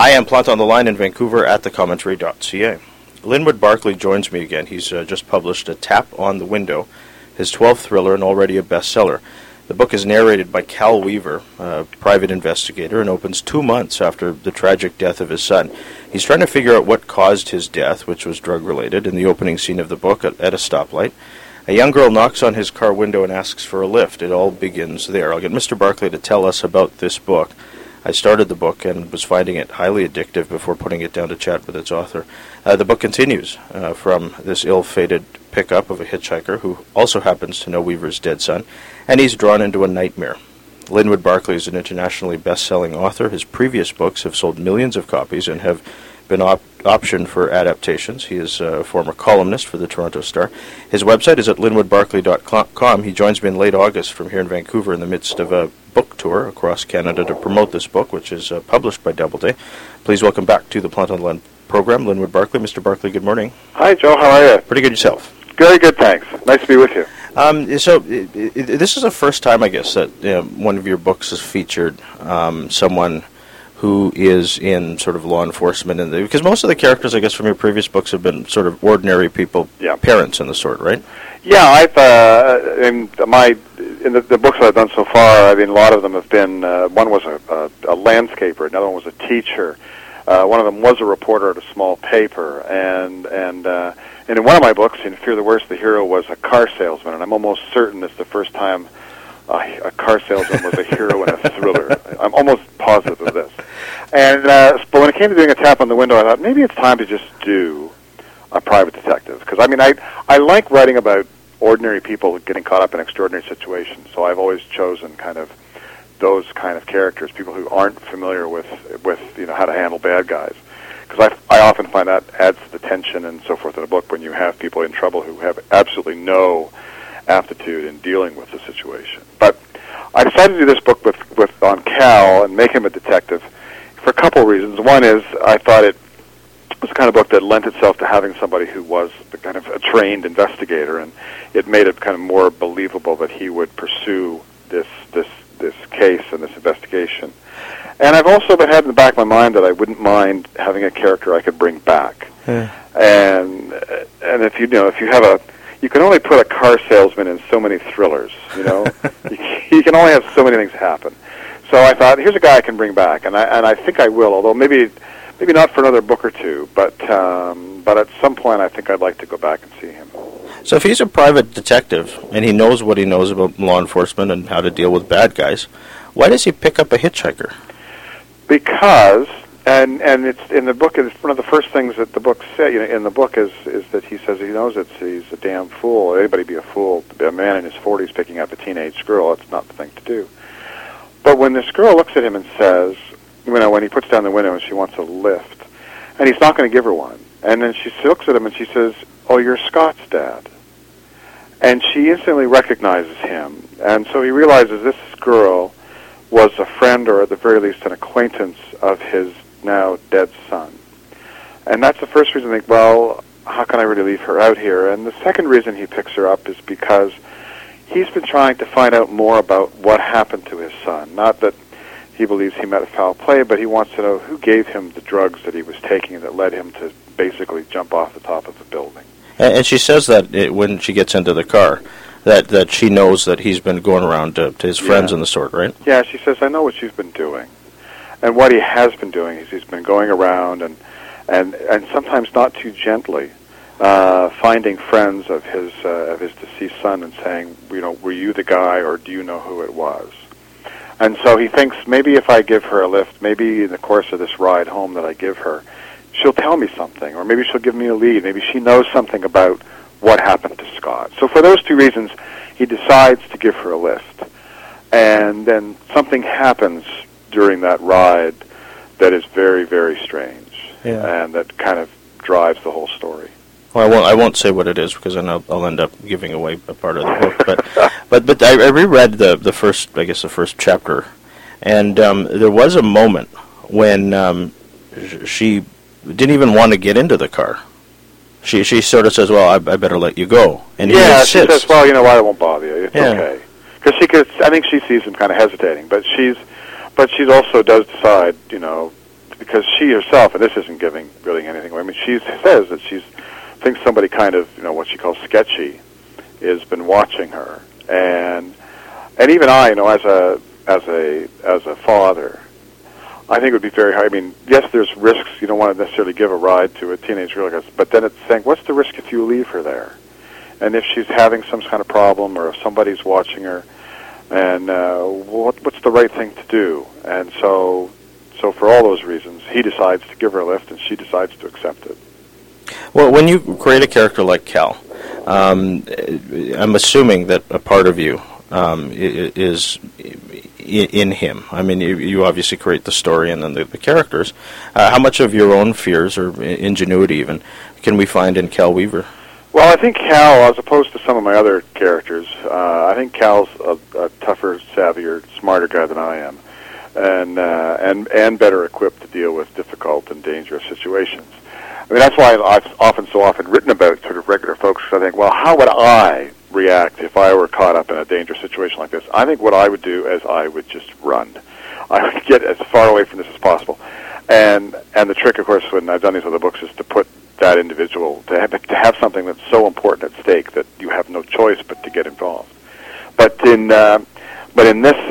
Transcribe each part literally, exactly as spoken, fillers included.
I am Plant on the Line in Vancouver at the commentary dot c a. Linwood Barclay joins me again. He's uh, just published A Tap on the Window, his twelfth thriller and already a bestseller. The book is narrated by Cal Weaver, a private investigator, and opens two months after the tragic death of his son. He's trying to figure out what caused his death, which was drug-related, in the opening scene of the book at, at a stoplight. A young girl knocks on his car window and asks for a lift. It all begins there. I'll get Mister Barclay to tell us about this book. I started the book and was finding it highly addictive before putting it down to chat with its author. Uh, the book continues uh, from this ill-fated pickup of a hitchhiker who also happens to know Weaver's dead son, and he's drawn into a nightmare. Linwood Barclay is an internationally best-selling author. His previous books have sold millions of copies and have been op- optioned for adaptations. He is a former columnist for the Toronto Star. His website is at linwood barclay dot com. He joins me in late August from here in Vancouver in the midst of a book tour across Canada to promote this book, which is uh, published by Doubleday. Please welcome back to the Plant on the Line program, Linwood Barclay. Mister Barclay, good morning. Hi, Joe. How are you? Pretty good yourself. Very good, thanks. Nice to be with you. Um, so it, it, this is the first time, I guess, that you know, one of your books has featured um, someone who is in sort of law enforcement, and because most of the characters, I guess, from your previous books have been sort of ordinary people, yeah. parents and the sort, right? Yeah, I've uh, in my in the, the books that I've done so far, I mean, a lot of them have been. Uh, one was a, a, a landscaper, another one was a teacher, uh, one of them was a reporter at a small paper, and and uh, and in one of my books, in Fear the Worst, the hero was a car salesman, and I'm almost certain it's the first time uh, a car salesman was a hero in a thriller. I'm almost positive of this. And uh, but when it came to doing A Tap on the Window, I thought maybe it's time to just do a private detective, because I mean I I like writing about ordinary people getting caught up in extraordinary situations. So I've always chosen kind of those kind of characters, people who aren't familiar with with you know how to handle bad guys, because I I often find that adds to the tension and so forth in a book when you have people in trouble who have absolutely no aptitude in dealing with the situation. But I decided to do this book with with on Cal and make him a detective for a couple of reasons. One is I thought it was the kind of book that lent itself to having somebody who was the kind of a trained investigator, and it made it kind of more believable that he would pursue this this this case and this investigation. And I've also been had in the back of my mind that I wouldn't mind having a character I could bring back. Yeah. And and if you, you know if you have a you can only put a car salesman in so many thrillers, you know. you, you can only have so many things happen. So I thought, here's a guy I can bring back, and I and I think I will. Although maybe maybe not for another book or two, but um, but at some point I think I'd like to go back and see him. So if he's a private detective and he knows what he knows about law enforcement and how to deal with bad guys, why does he pick up a hitchhiker? Because and and it's in the book. It's one of the first things that the book says. You know, in the book is is that he says he knows it's he's a damn fool. Anybody be a fool? A man in his forties picking up a teenage girl. It's not the thing to do. But when this girl looks at him and says, you know, when he puts down the window and she wants a lift, and he's not going to give her one, and then she looks at him and she says, "Oh, you're Scott's dad," and she instantly recognizes him, and so he realizes this girl was a friend, or at the very least an acquaintance of his now dead son. And that's the first reason I think, well, how can I really leave her out here? And the second reason he picks her up is because he's been trying to find out more about what happened to his son. Not that he believes he met a foul play, but he wants to know who gave him the drugs that he was taking that led him to basically jump off the top of the building. And she says that it, when she gets into the car, that, that she knows that he's been going around to, to his friends yeah. and the sort, right? Yeah, she says, I know what you've been doing. And what he has been doing is he's been going around and and, and sometimes not too gently, Uh, finding friends of his uh, of his deceased son and saying, you know, were you the guy, or do you know who it was? And so he thinks, maybe if I give her a lift, maybe in the course of this ride home that I give her, she'll tell me something, or maybe she'll give me a lead. Maybe she knows something about what happened to Scott. So for those two reasons, he decides to give her a lift. And then something happens during that ride that is very, very strange, yeah. and that kind of drives the whole story. Well, I won't. I won't say what it is because then I'll, I'll end up giving away a part of the book. But, but, but I, I reread the the first, I guess, the first chapter, and um, there was a moment when um, she didn't even want to get into the car. She she sort of says, "Well, I, I better let you go." And yeah, he she says, "Well, you know what? I won't bother you. It's yeah. okay." Because she could. I think she sees him kind of hesitating, but she's, but she also does decide, you know, because she herself, and this isn't giving really anything away. I mean, she says that she's thinks somebody kind of, you know, what she calls sketchy, has been watching her, and and even I, you know, as a as a as a father, I think it would be very hard. I mean, yes, there's risks. You don't want to necessarily give a ride to a teenage girl, like this, but then it's saying, what's the risk if you leave her there? And if she's having some kind of problem, or if somebody's watching her, and uh, what, what's the right thing to do? And so, so for all those reasons, he decides to give her a lift, and she decides to accept it. Well, when you create a character like Cal, um, I'm assuming that a part of you um, is in him. I mean, you, you obviously create the story and then the, the characters. Uh, how much of your own fears or ingenuity even can we find in Cal Weaver? Well, I think Cal, as opposed to some of my other characters, uh, I think Cal's a, a tougher, savvier, smarter guy than I am, and uh, and and better equipped to deal with difficult and dangerous situations. I mean, that's why I've often, so often written about sort of regular folks. I think, well, how would I react if I were caught up in a dangerous situation like this? I think what I would do is I would just run. I would get as far away from this as possible. And and the trick, of course, when I've done these other books, is to put that individual, to have, to have something that's so important at stake that you have no choice but to get involved. But in uh, but in this,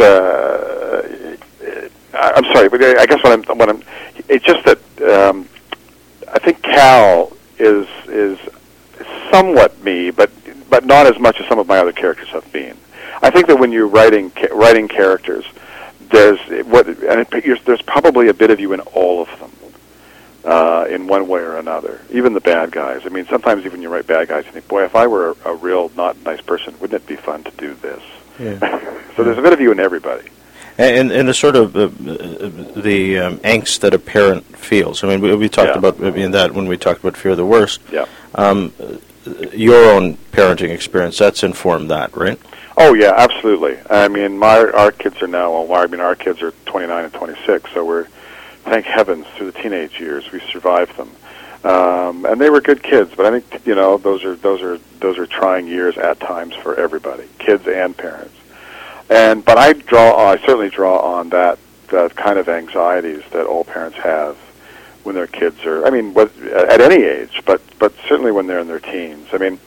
uh, I'm sorry, but I guess what I'm, what I'm it's just that um, I think Cal is is somewhat me, but but not as much as some of my other characters have been. I think that when you're writing writing characters, there's what and it, there's probably a bit of you in all of them. Uh, in one way or another, even the bad guys. I mean, sometimes even you write bad guys, you think, boy, if I were a, a real not nice person, wouldn't it be fun to do this? Yeah. So there's a bit of you in everybody. And, and the sort of uh, the um, angst that a parent feels. I mean, we, we talked yeah. about I mean, that when we talked about Fear the Worst. Yeah. Um, your own parenting experience, that's informed that, right? Oh, yeah, absolutely. I mean, my our kids are now, well, I mean, our kids are twenty-nine and twenty-six, so we're, thank heavens, through the teenage years, we survived them, um, and they were good kids. But I think you know those are those are those are trying years at times for everybody, kids and parents. And but I draw, I certainly draw on that that kind of anxieties that all parents have when their kids are. I mean, what, at any age, but but certainly when they're in their teens. I mean.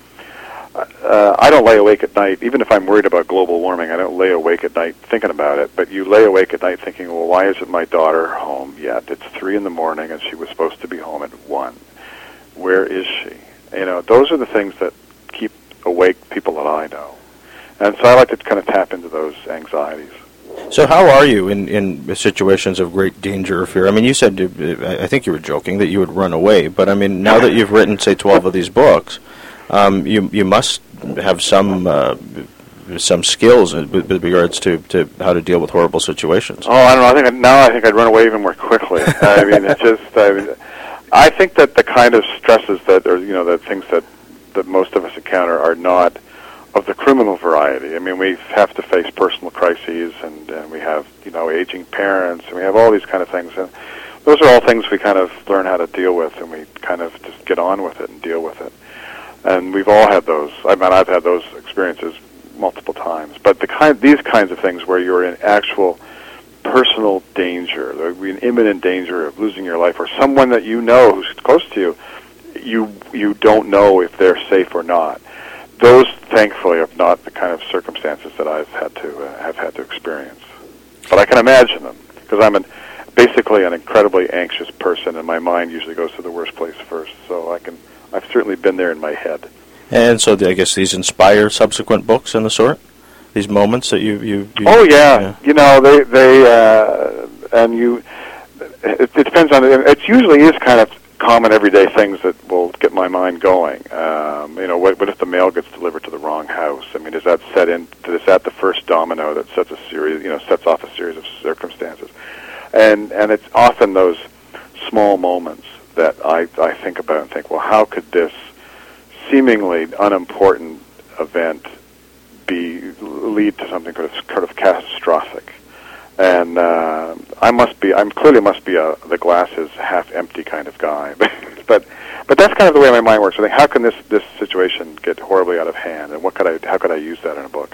Uh, I don't lay awake at night, even if I'm worried about global warming, I don't lay awake at night thinking about it, but you lay awake at night thinking, well, why isn't my daughter home yet? It's three in the morning and she was supposed to be home at one. Where is she? You know, those are the things that keep awake people that I know. And so I like to kind of tap into those anxieties. So how are you in, in situations of great danger or fear? I mean, you said, I think you were joking, that you would run away, but I mean, now that you've written, say, twelve of these books, Um, you you must have some uh, some skills with, with regards to, to how to deal with horrible situations. Oh, I don't know. I think I'd, now I think I'd run away even more quickly. I mean, it's just I, mean, I think that the kind of stresses that are you know the things that that most of us encounter are not of the criminal variety. I mean, we have to face personal crises, and, and we have you know aging parents, and we have all these kind of things. And those are all things we kind of learn how to deal with, and we kind of just get on with it and deal with it. And we've all had those. I mean, I've had those experiences multiple times. But the kind, these kinds of things where you're in actual personal danger, in imminent danger of losing your life, or someone that you know who's close to you, you you don't know if they're safe or not. Those, thankfully, are not the kind of circumstances that I've had to uh, have had to experience. But I can imagine them because I'm an, basically an incredibly anxious person, and my mind usually goes to the worst place first. So I can. I've certainly been there in my head. And so I guess these inspire subsequent books and the sort? These moments that you... you, you oh, yeah. yeah. You know, they... they uh, and you... It, it depends on... It usually is kind of common everyday things that will get my mind going. Um, you know, what, what if the mail gets delivered to the wrong house? I mean, does that set in... Is that the first domino that sets a series... You know, sets off a series of circumstances? And And it's often those small moments that I, I think about and think, well, how could this seemingly unimportant event be lead to something kind of, kind of catastrophic? And uh, I must be, I'm clearly must be a the glass is half empty kind of guy, but but that's kind of the way my mind works. I think, how can this this situation get horribly out of hand, and what could I how could I use that in a book?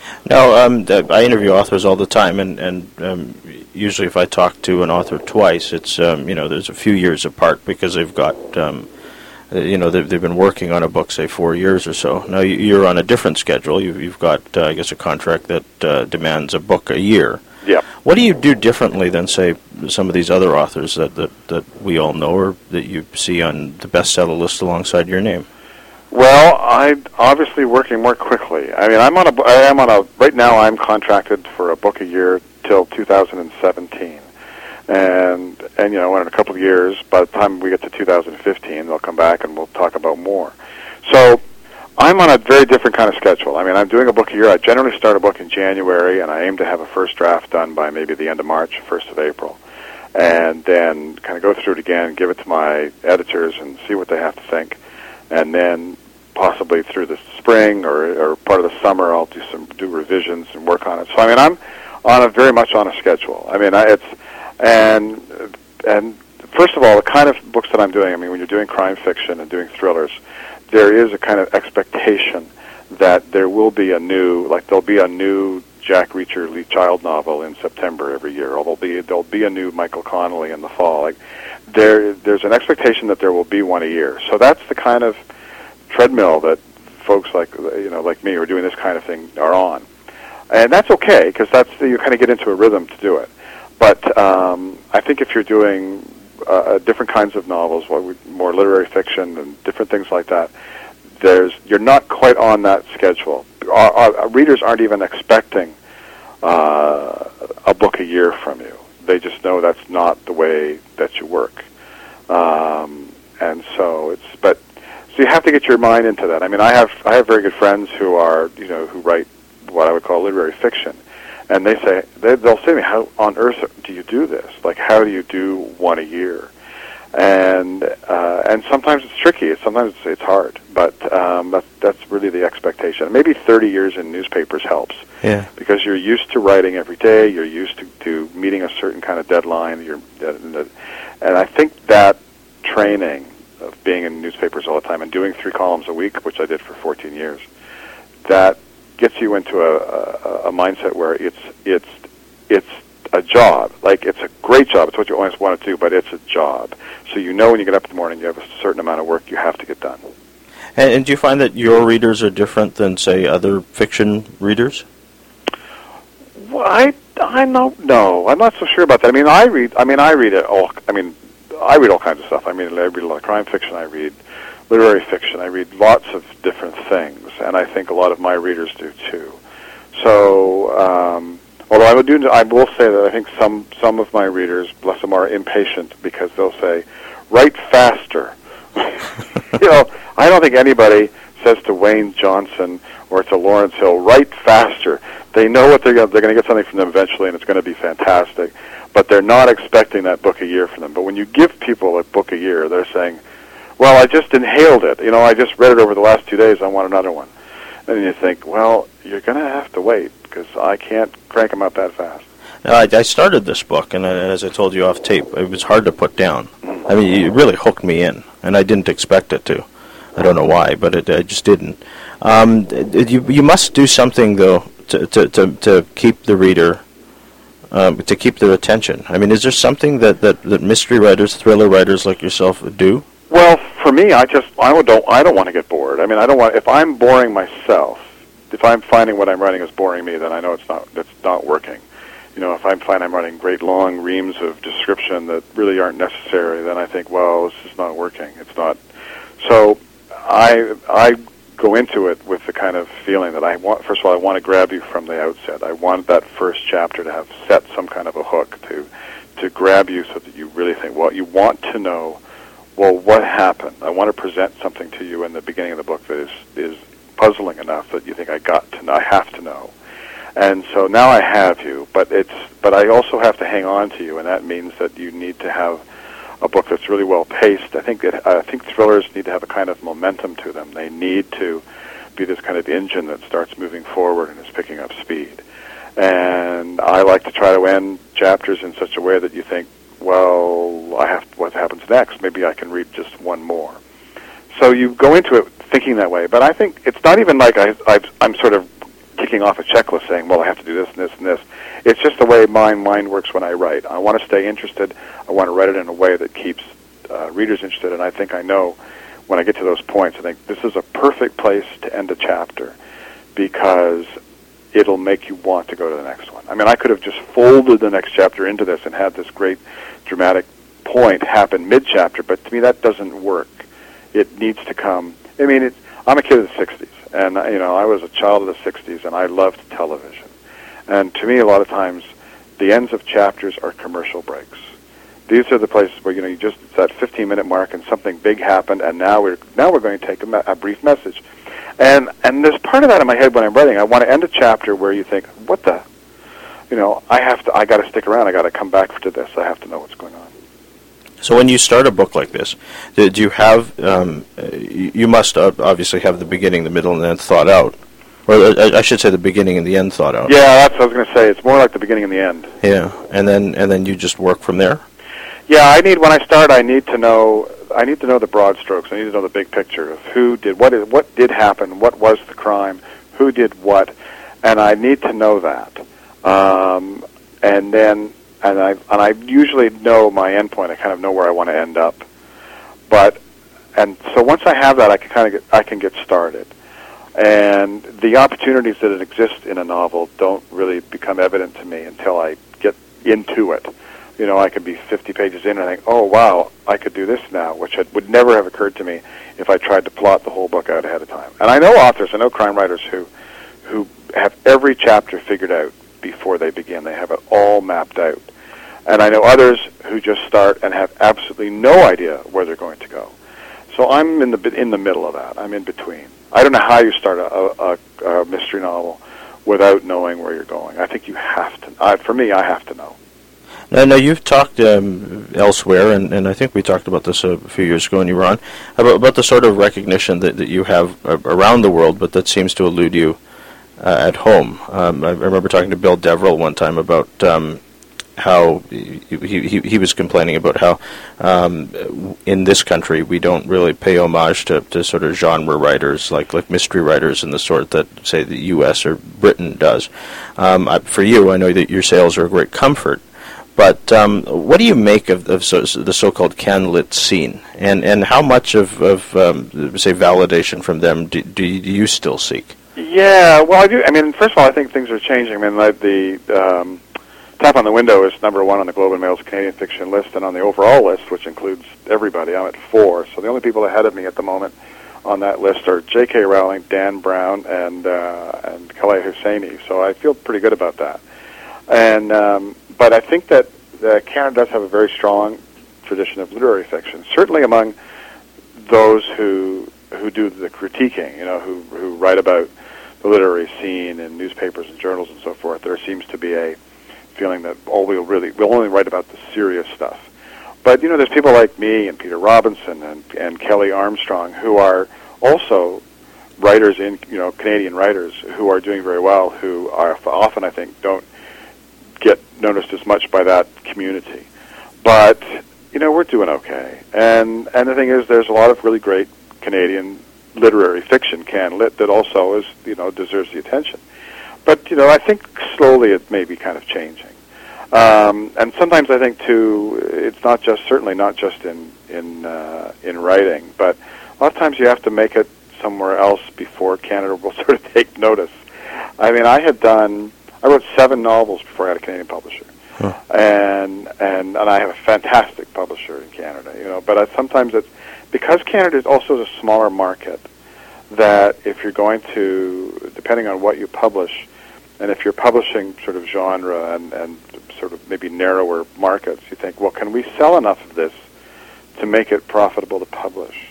Now, um, I interview authors all the time, and, and um, usually if I talk to an author twice, it's, um, you know, there's a few years apart because they've got, um, uh, you know, they've, they've been working on a book, say, four years or so. Now, you're on a different schedule. You've, you've got, uh, I guess, a contract that uh, demands a book a year. Yeah. What do you do differently than, say, some of these other authors that, that, that we all know or that you see on the bestseller list alongside your name? Well, I'm obviously working more quickly. I mean, I'm on a, I am on a, right now I'm contracted for a book a year till two thousand seventeen. And, and you know, in a couple of years, by the time we get to two thousand fifteen, they'll come back and we'll talk about more. So I'm on a very different kind of schedule. I mean, I'm doing a book a year. I generally start a book in January, and I aim to have a first draft done by maybe the end of March, first of April. And then kind of go through it again, give it to my editors and see what they have to think. And then possibly through the spring or, or part of the summer, I'll do some do revisions and work on it. So I mean, I'm on a very much on a schedule. I mean, I, it's and and first of all, the kind of books that I'm doing. I mean, when you're doing crime fiction and doing thrillers, there is a kind of expectation that there will be a new, like there'll be a new Jack Reacher Lee Child novel in September every year, or there'll be there'll be a new Michael Connelly in the fall. Like there, there's an expectation that there will be one a year. So that's the kind of treadmill that folks like you know like me who are doing this kind of thing are on, and that's okay because that's you kind of get into a rhythm to do it. But um, I think if you're doing uh, different kinds of novels, more literary fiction and different things like that, there's you're not quite on that schedule. Our, our readers aren't even expecting uh, a book a year from you. They just know that's not the way that you work, um, and so it's but. So you have to get your mind into that. I mean, I have I have very good friends who are you know who write what I would call literary fiction, and they say they, they'll say to me, "How on earth do you do this? Like, how do you do one a year?" And uh, and sometimes it's tricky. Sometimes it's, it's hard, but um, that's that's really the expectation. Maybe thirty years in newspapers helps. Yeah. Because you're used to writing every day. You're used to, to meeting a certain kind of deadline. You're and I think that training of being in newspapers all the time and doing three columns a week, which I did for fourteen years, that gets you into a, a, a mindset where it's it's it's a job. Like, it's a great job. It's what you always want to do, but it's a job. So you know when you get up in the morning, you have a certain amount of work you have to get done. And, and do you find that your readers are different than, say, other fiction readers? Well, I I don't know. I'm not so sure about that. I mean, I read. I mean, I read it all. I mean. I read all kinds of stuff. I mean, I read a lot of crime fiction. I read literary fiction. I read lots of different things, and I think a lot of my readers do too. So, um, although I would do, I will say that I think some some of my readers, bless them, are impatient because they'll say, "Write faster." You know, I don't think anybody says to Wayne Johnson or to Lawrence Hill, "Write faster." They know what they're going. They're going to get something from them eventually, and it's going to be fantastic. But they're not expecting that book a year from them. But when you give people a book a year, they're saying, well, I just inhaled it. You know, I just read it over the last two days. I want another one. And you think, well, you're going to have to wait because I can't crank them out that fast. Now, I, I started this book, and as I told you off tape, it was hard to put down. I mean, it really hooked me in, and I didn't expect it to. I don't know why, but it, I just didn't. Um, you, you must do something, though, to, to, to, to keep the reader... Um, to keep their attention. I mean, is there something that, that, that mystery writers, thriller writers like yourself do? Well, for me, I just I don't I don't want to get bored. I mean, I don't want if I'm boring myself, if I'm finding what I'm writing is boring me, then I know it's not it's not working. You know, if I'm finding I'm writing great long reams of description that really aren't necessary, then I think, well, this is not working. It's not. So I I go into it with the kind of feeling that I want, first of all, I want to grab you from the outset. I want that first chapter to have set some kind of a hook to to grab you so that you really think, well, you want to know, well, what happened? I want to present something to you in the beginning of the book that is, is puzzling enough that you think I got to know, I have to know. And so now I have you, but it's but I also have to hang on to you, and that means that you need to have a book that's really well paced. I think that I think thrillers need to have a kind of momentum to them. They need to be this kind of engine that starts moving forward and is picking up speed. And I like to try to end chapters in such a way that you think, well, I have what happens next? Maybe I can read just one more. So you go into it thinking that way. But I think it's not even like I, I've, I'm sort of ticking off a checklist saying, well, I have to do this and this and this. It's just the way my mind works when I write. I want to stay interested. I want to write it in a way that keeps uh, readers interested, and I think I know when I get to those points, I think this is a perfect place to end a chapter because it'll make you want to go to the next one. I mean, I could have just folded the next chapter into this and had this great dramatic point happen mid-chapter, but to me that doesn't work. It needs to come. I mean, it's, I'm a kid of the sixties, and you know, I was a child of the sixties, and I loved television. And to me, a lot of times, the ends of chapters are commercial breaks. These are the places where, you know, you just, it's that fifteen-minute mark, and something big happened, and now we're now we're going to take a, me- a brief message. And and there's part of that in my head when I'm writing. I want to end a chapter where you think, what the, you know, I have to, I got to stick around. I got to come back to this. I have to know what's going on. So when you start a book like this, did you have, um, you must obviously have the beginning, the middle, and the end thought out. Or I should say the beginning and the end thought out. Yeah, that's what I was going to say. It's more like the beginning and the end. Yeah, and then and then you just work from there? Yeah, I need, when I start, I need to know, I need to know the broad strokes. I need to know the big picture of who did, what is, what did happen, what was the crime, who did what, and I need to know that. Um, and then, and I and I usually know my end point. I kind of know where I want to end up. But, and so once I have that, I can kind of get, I can get started. And the opportunities that exist in a novel don't really become evident to me until I get into it. You know, I could be fifty pages in and I think, oh, wow, I could do this now, which had, would never have occurred to me if I tried to plot the whole book out ahead of time. And I know authors, I know crime writers who who have every chapter figured out before they begin. They have it all mapped out. And I know others who just start and have absolutely no idea where they're going to go. So I'm in the in the middle of that. I'm in between. I don't know how you start a, a, a mystery novel without knowing where you're going. I think you have to. Uh, for me, I have to know. Now, now you've talked um, elsewhere, and, and I think we talked about this a few years ago when you were on, about, about the sort of recognition that, that you have uh, around the world, but that seems to elude you uh, at home. Um, I, I remember talking to Bill Deverell one time about um, how he, he he was complaining about how um, in this country we don't really pay homage to, to sort of genre writers like like mystery writers and the sort that say the U S or Britain does. Um, I, for you, I know that your sales are a great comfort, but um, what do you make of, of so, the so-called CanLit scene, and and how much of of um, say validation from them do, do you still seek? Yeah, well, I do. I mean, first of all, I think things are changing. I mean, like the um, Tap on the Window is number one on the Globe and Mail's Canadian fiction list, and on the overall list, which includes everybody, I'm at four. So the only people ahead of me at the moment on that list are J K. Rowling, Dan Brown, and uh, and Khaled Hosseini. So I feel pretty good about that. And um, but I think that uh, Canada does have a very strong tradition of literary fiction, certainly among those who who do the critiquing, you know, who who write about the literary scene in newspapers and journals and so forth. There seems to be a feeling that all we'll really we'll only write about the serious stuff. But you know, there's people like me and Peter Robinson and and Kelly Armstrong who are also writers in you know Canadian writers who are doing very well, who are often I think don't get noticed as much by that community. But you know, we're doing okay. And and the thing is, there's a lot of really great Canadian literary fiction, CanLit, that also is you know deserves the attention. But, you know, I think slowly it may be kind of changing. Um, and sometimes I think, too, it's not just, certainly not just in in uh, in writing, but a lot of times you have to make it somewhere else before Canada will sort of take notice. I mean, I had done, I wrote seven novels before I had a Canadian publisher. Huh. And, and and I have a fantastic publisher in Canada, you know, but I, sometimes it's, because Canada is also a smaller market, that if you're going to, depending on what you publish, and if you're publishing sort of genre and, and sort of maybe narrower markets, you think, well, can we sell enough of this to make it profitable to publish?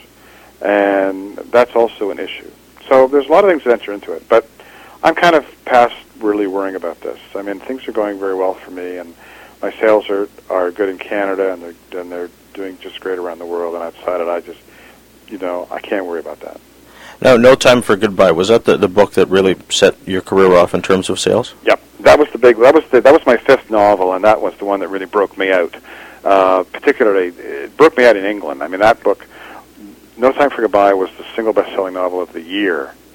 And that's also an issue. So there's a lot of things that enter into it. But I'm kind of past really worrying about this. I mean, things are going very well for me, and my sales are, are good in Canada, and they're, and they're doing just great around the world. And outside it, I just, you know, I can't worry about that. No, No Time for Goodbye. Was that the, the book that really set your career off in terms of sales? Yep, that was the big. That was the, that was my fifth novel, and that was the one that really broke me out. Uh, particularly, it broke me out in England. I mean, that book, No Time for Goodbye, was the single best-selling novel of the year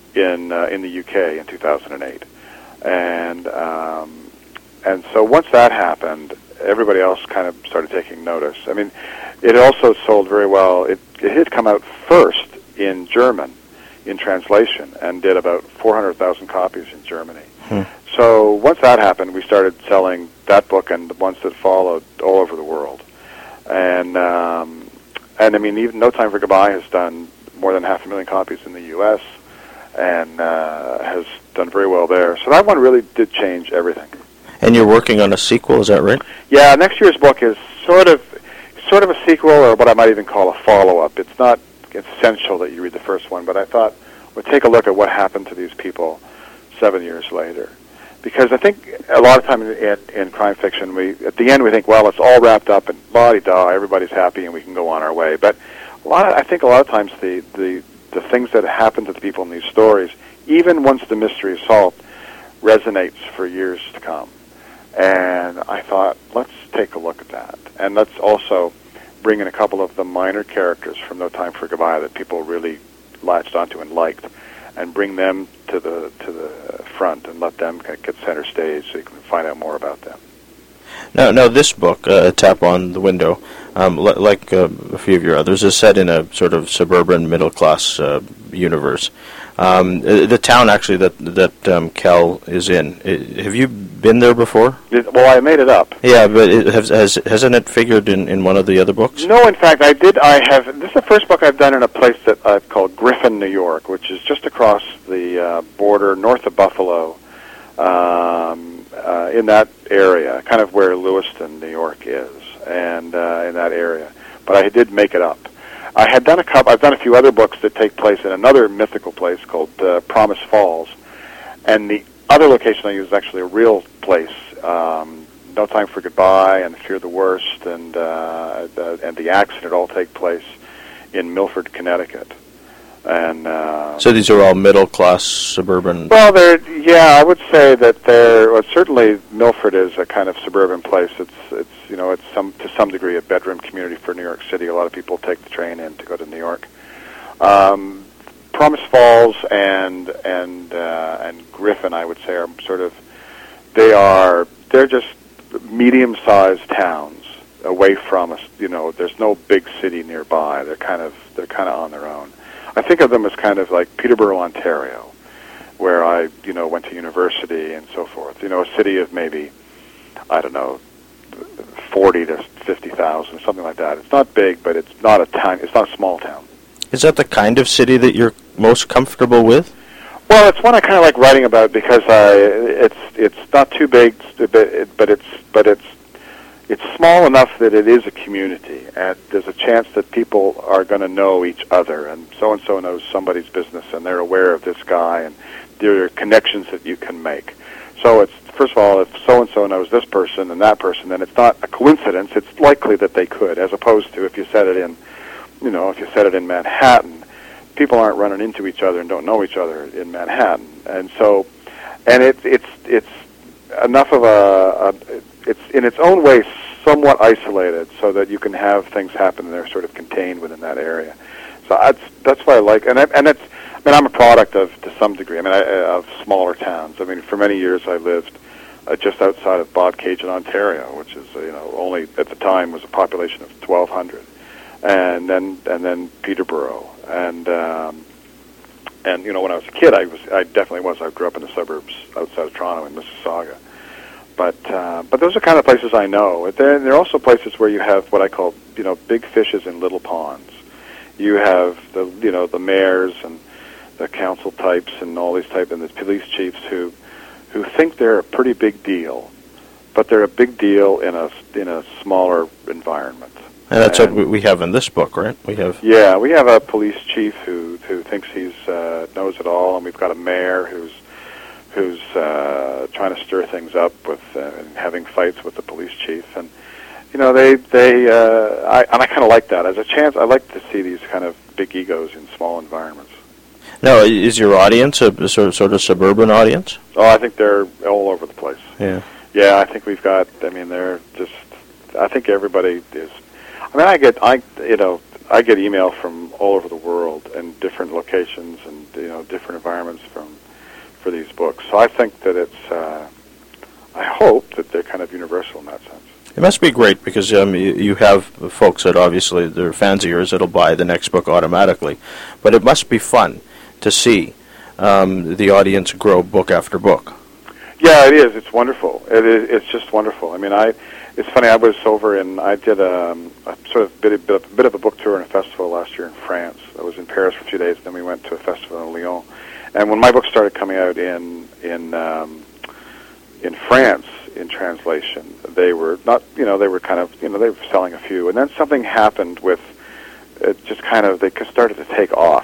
in uh, in the U K in two thousand eight, and um, and so once that happened, everybody else kind of started taking notice. I mean, it also sold very well. It, it had come out first in German, in translation, and did about four hundred thousand copies in Germany. Hmm. So once that happened, we started selling that book and the ones that followed all over the world. And um, and I mean, even No Time for Goodbye has done more than half a million copies in the U S and uh, has done very well there. So that one really did change everything. And you're working on a sequel, is that right? Yeah, next year's book is sort of sort of a sequel, or what I might even call a follow-up. It's not essential that you read the first one, but I thought we'd take a look at what happened to these people seven years later. Because I think a lot of time in, in crime fiction, we at the end we think, well, it's all wrapped up and la-di-da, everybody's happy and we can go on our way. But a lot of, I think a lot of times the, the, the things that happen to the people in these stories, even once the mystery is solved, resonates for years to come. And I thought, let's take a look at that. And let's also bring in a couple of the minor characters from No Time for Goodbye that people really latched onto and liked, and bring them to the to the front and let them get center stage so you can find out more about them. Now, now this book, uh, Tap on the Window, um, l- like uh, a few of your others, is set in a sort of suburban middle-class uh, universe. Um, the town, actually, that that um, Cal is in, I, have you been there before? It, well, I made it up. Yeah, but it has, has, hasn't it figured in, in one of the other books? No, in fact, I did. I have. This is the first book I've done in a place that I've called Griffin, New York, which is just across the uh, border, north of Buffalo, um, uh, in that area, kind of where Lewiston, New York is, and uh, in that area. But I did make it up. I had done a couple. I've done a few other books that take place in another mythical place called uh, Promise Falls, and the other location I use is actually a real place. Um, No Time for Goodbye and Fear the Worst and uh, the, and the accident all take place in Milford, Connecticut. And uh, so these are all middle-class suburban. Well, they're yeah. I would say that they're well, certainly Milford is a kind of suburban place. It's it's you know it's some to some degree a bedroom community for New York City. A lot of people take the train in to go to New York. Um, Promise Falls and and uh, and Griffin, I would say, are sort of they are they're just medium-sized towns away from us. You know, there's no big city nearby. They're kind of they're kind of on their own. I think of them as kind of like Peterborough, Ontario, where I, you know, went to university and so forth. You know, a city of maybe, I don't know, forty to fifty thousand, something like that. It's not big, but it's not a town. It's not a small town. Is that the kind of city that you're most comfortable with? Well, it's one I kind of like writing about because I, it's it's not too big, but it's but it's it's small enough that it is a community, and there's a chance that people are going to know each other, and so-and-so knows somebody's business, and they're aware of this guy, and there are connections that you can make. So it's, first of all, if so-and-so knows this person and that person, then it's not a coincidence. It's likely that they could, as opposed to if you set it in, you know, if you set it in Manhattan, people aren't running into each other and don't know each other in Manhattan. And so, and it, it's it's enough of a, a it's in its own way somewhat isolated so that you can have things happen and they're sort of contained within that area. So that's that's what I like, and I, and it's. I mean, I'm a product of to some degree. I mean, I, of smaller towns. I mean, for many years I lived uh, just outside of Bobcaygeon, Ontario, which is uh, you know only at the time was a population of twelve hundred, and then and then Peterborough, and um, and you know when I was a kid, I was I definitely was. I grew up in the suburbs outside of Toronto in Mississauga. But uh, but those are kind of places I know. There, there are also places where you have what I call you know big fishes in little ponds. You have the you know the mayors and the council types and all these types and the police chiefs who who think they're a pretty big deal, but they're a big deal in a in a smaller environment. And that's and, what we have in this book, right? We have yeah, we have a police chief who who thinks he's uh, knows it all, and we've got a mayor who's. who's uh, trying to stir things up with uh, and having fights with the police chief, and you know they they uh, I, and I kind of like that as a chance. I like to see these kind of big egos in small environments. Now, is your audience a sort of, sort of suburban audience? Oh, I think they're all over the place. Yeah, yeah. I think we've got. I mean, they're just. I think everybody is. I mean, I get I you know I get email from all over the world and different locations and, you know, different environments from for these books. So I think that it's, uh, I hope that they're kind of universal in that sense. It must be great because um, you, you have folks that obviously they're fans of yours that'll buy the next book automatically, but it must be fun to see um, the audience grow book after book. Yeah, it is. It's wonderful. It is. It's just wonderful. I mean, I. It's funny. I was over and I did a, a sort of bit, bit, of, bit of a book tour and a festival last year in France. I was in Paris for two days, and then we went to a festival in Lyon. And when my book started coming out in in um, in France in translation, they were not. You know, they were kind of. You know, they were selling a few, and then something happened with. It just kind of they started to take off,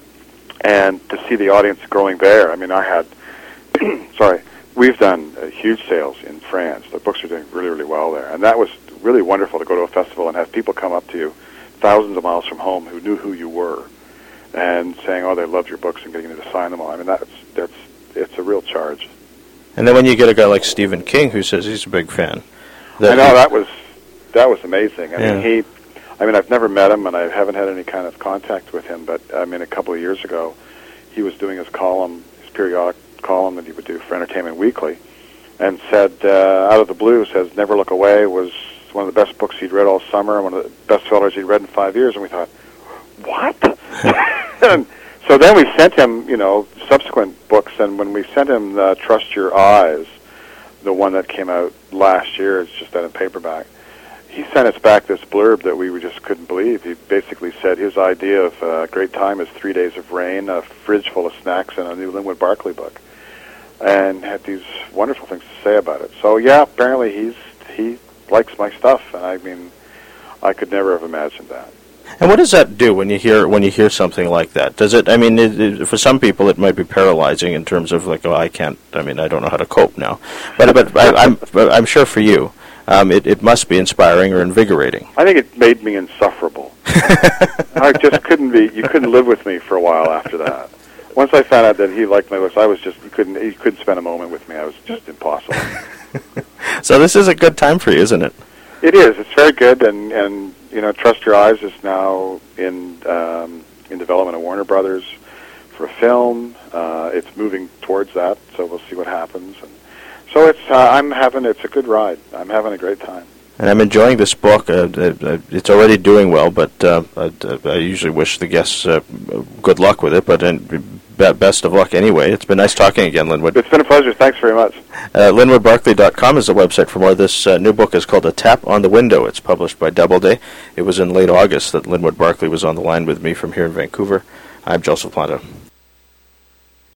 and to see the audience growing there. I mean, I had. sorry. We've done uh, huge sales in France. The books are doing really, really well there. And that was really wonderful to go to a festival and have people come up to you thousands of miles from home who knew who you were and saying, oh, they loved your books and getting you to sign them all. I mean, that's, that's, it's a real charge. And then when you get a guy like Stephen King who says he's a big fan. I know, that was, that was amazing. I yeah. mean, he, I mean, I've never met him and I haven't had any kind of contact with him, but, I mean, a couple of years ago, he was doing his column, his periodic column that he would do for Entertainment Weekly, and said, uh, out of the blue, says Never Look Away was one of the best books he'd read all summer, one of the best sellers he'd read in five years, and we thought, what? And so then we sent him, you know, subsequent books, and when we sent him uh, Trust Your Eyes, the one that came out last year, it's just out in paperback, he sent us back this blurb that we just couldn't believe. He basically said his idea of a uh, great time is three days of rain, a fridge full of snacks, and a new Linwood Barclay book. And had these wonderful things to say about it. So yeah, apparently he's he likes my stuff, and I mean, I could never have imagined that. And what does that do when you hear when you hear something like that? Does it? I mean, it, it, for some people, it might be paralyzing in terms of like, oh, I can't. I mean, I don't know how to cope now. But but I, I'm I'm sure for you, um, it it must be inspiring or invigorating. I think it made me insufferable. I just couldn't be. You couldn't live with me for a while after that. Once I found out that he liked my books, I was just, you couldn't, you couldn't spend a moment with me. I was just impossible. So this is a good time for you, isn't it? It is. It's very good, and, and you know, Trust Your Eyes is now in um, in development at Warner Brothers for a film. Uh, it's moving towards that, so we'll see what happens. And so it's, uh, I'm having, it's a good ride. I'm having a great time. And I'm enjoying this book. Uh, uh, it's already doing well, but uh, I, I usually wish the guests uh, good luck with it, but uh, best of luck anyway. It's been nice talking again, Linwood. It's been a pleasure. Thanks very much. Uh, Linwood Barclay dot com is the website for more. This uh, new book is called A Tap on the Window. It's published by Doubleday. It was in late August that Linwood Barclay was on the line with me from here in Vancouver. I'm Joseph Planta.